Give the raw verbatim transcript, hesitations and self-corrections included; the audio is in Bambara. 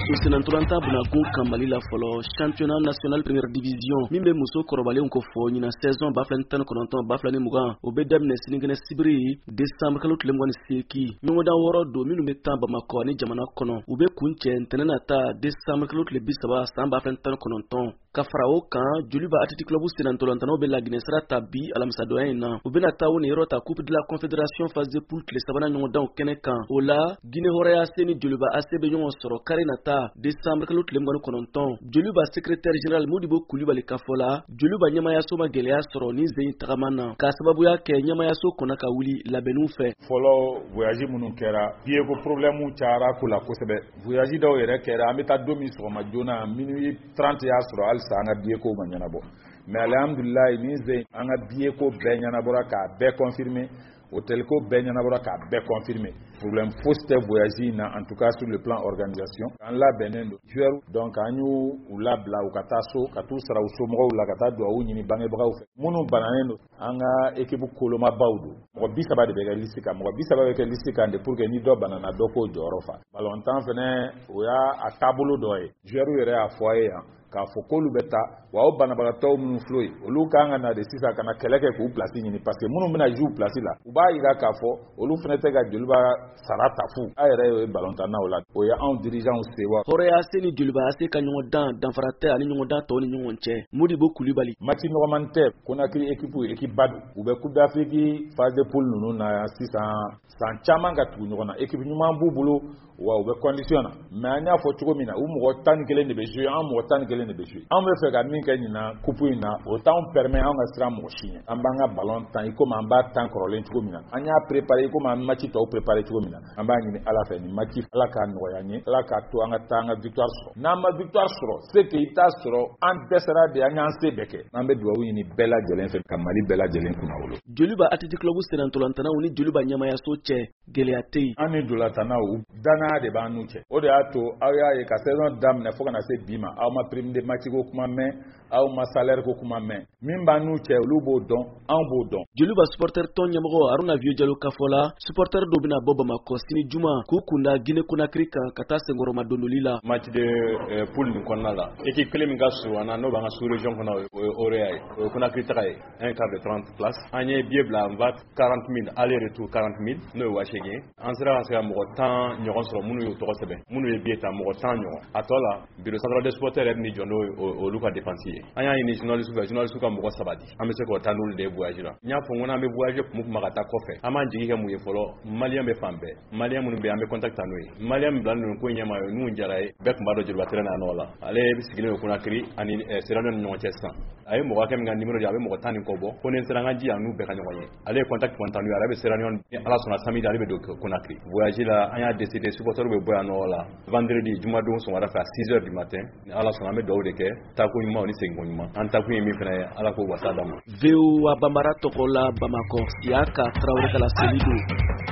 muso senantolanta bunagun kan Mali la fɔlɔ championnat national première division min bɛ muso kɔrɔbalenw ko fɔ ɲina saison ba fila tan kɔnɔntɔn ba fila ni mugan o bɛ daminɛ sinikɛnɛ sibiri décembre kalo tile mugan ni seegin ɲɔgɔndan wɔɔrɔ don minnu bɛ tan Bamakɔ ani jamana kɔnɔ u bɛ kun cɛ ntɛnɛn nata décembre kalo tile bi saba san ba fila tan kɔnɔntɔn ka fara o kan Joliba Athletic Club senantolantanaw bɛ Laginɛ sira ta bi alamisadonya in na u bɛna taa o niyɔrɔ ta coupe de la confédération phase de poule tile sabanan ɲɔgɔndanw kɛnɛ kan o la Guinée Hɔrɔnya A C ni Joliba A C bɛ ɲɔgɔn sɔrɔ kari nata décembre kalo tile mugan ni kɔnɔntɔn Joliba secrétaire général Modibo Kulibali ka fɔ la Joliba ɲɛmayaso ma gɛlɛya sɔrɔ ni sen tagama na k'a sababuya kɛ ɲɛmayaso kɔnɔ ka wuli labɛnniw fɛ fɔlɔ voyage minnu kɛra bieko problème cayara ko la kosɛbɛ voyage dɔw yɛrɛ kɛra an bɛ taa don min sɔgɔma joona minuit trente y'a sɔrɔ halisa an ka bieko ma ɲɛnabɔ mais alhamdulilayi ni sen an ka bieko bɛɛ ɲɛnabɔra k'a bɛɛ confirmer hôtel ko bɛɛ ɲɛnabɔra k'a bɛɛ confirmer problème fosi tɛ voyage in na en tout cas sur le plan organisation an labɛnnen don joueurs donc an y'u u labila u ka taa so ka t'u sara u somɔgɔw la ka taa duwawu ɲini bangebagaw fɛ minnu bananen don an ka équipe kolomabaw don mɔgɔ bi saba de bɛ kɛ liste kan mɔgɔ bi saba bɛ kɛ liste kan de pour que ni dɔ banana dɔ k'o jɔyɔrɔ fa ballontan fɛnɛ o y'a a taabolo dɔ ye joueurs yɛrɛ y'a fɔ a ye yan k'a fɔ k'olu bɛ taa wa o banabagatɔw minnu filɛ yen olu kan ka na de sisan ka na kɛlɛ kɛ k'u place ɲini parce que minnu bɛna jouer place la u b'a yira k'a fɔ olu fana tɛ ka Joliba sara ta fu a yɛrɛ ye ballontannaw la o ye anw dirigeants sewa Hɔrɔnya A C ni Joliba A C ka ɲɔgɔndan danfara tɛ ani ɲɔgɔndan tɔw ni ɲɔgɔn cɛ Modibo Kulibali match nɔgɔman tɛ Conakry équipe équipe ba don u bɛ Coupe d'Afrique phase de poule ninnu na sisan san caman ka tugu ɲɔgɔn na équipe ɲuman b'u bolo wa u bɛ condition na mais an y'a fɔ cogo min na u mɔgɔ tan ni kelen de bɛ jouer an mɔgɔ tan ni kelen de bɛ jouer an bɛ fɛ ka min kɛ ɲina coupe in na o t'anw permet an ka siran mɔgɔ si ɲɛ an b'an ka ballon tan i komi an b'a tan kɔrɔlen cogo min na an y'a préparer komi an match tɔw préparer cogo min na an b'a ɲini Ala fɛ nin match Ala k'a nɔgɔya n ye Ala k'a to an ka taa an ka victoire sɔrɔ n'an ma victoire sɔrɔ c'est que i t'a sɔrɔ an dɛsɛra de an y'an se bɛɛ kɛ an bɛ duwawu ɲini bɛɛ lajɛlen fɛ ka Mali bɛɛ lajɛlen kunna wolo Joliba Athletic Club senantolantanaw ni Joliba ɲɛmayaso cɛ gɛlɛya tɛ yen an ni dolatanaw danaya de b'an n'u cɛ o de y'a to aw y'a ye ka saison daminɛ fo ka na se bi ma aw ma prime de match ko kuma mɛn aw ma salaire ko kuma mɛn min b'an n'u cɛ olu b'o dɔn anw b'o dɔn Joliba supporter tɔn ɲɛmɔgɔ Haruna Vieux Diallo ka fɔ la supporter dɔw bɛna bɔ Bamakɔ sini juma k'u kunda Guinée Conakry kan ka taa senkɔrɔma dondoli la match de euh, poule nin kɔnɔna la équipe kelen min ka surun an na n'o b'an ka sous région kɔnɔ o ye Hɔrɔnya ye o ye Conakry taga ye un quart de trente places an ye billet bila en vente quarante mille aller retour quarante mille n'o ye wa seegin ye an sera ka se ka mɔgɔ tan ɲɔgɔn sɔrɔ minnu y'u tɔgɔ sɛbɛn minnu ye billet ta mɔgɔ tan ɲɔgɔn a tɔ la bureau central des supporters yɛrɛ ni jɔ n'o olu ka dépense ye an y'a ɲini journaliste fɛ journaliste ka mɔgɔ saba di an bɛ se k'o taa n'olu de ye voyage la n y'a fɔ n ko n'an bɛ voyage kuma kuma ka taa kɔfɛ an b'an jigi kɛ mun ye fɔlɔ malien bɛ fan bɛɛ malien minnu bɛ yen an bɛ contact ta n'o ye malien min bilalen don ko in ɲɛma ye n'u jara ye bɛɛ tun b'a dɔn Joliba terrain na nɔ la ale sigilen don Conakry ani Sierra Leone ni ɲɔgɔn cɛ sisan a ye mɔgɔ hakɛ min ka numéro di a bɛ mɔgɔ tan ni kɔ bɔ ko ni n sera n ka ji yan n'u bɛɛ ka ɲɔgɔn ye ale ye contact point n'u ye ale bɛ Sierra Leone ni Ala sɔnna samedi ale bɛ don Conakry voyage la an y'a décidé supporters bɛ bɔ yan nɔ la vendredi jumadon sɔgɔmada fɛ à six heures du matin ni Ala sɔnna an bɛ duwawu de kɛ taako ɲuman ni seginko ɲuman an taakun ye min fana ye Ala k'o wasa d'an ma V O A Bambara tɔgɔ la Bamakɔ Siyaka Traoré Kala Selidu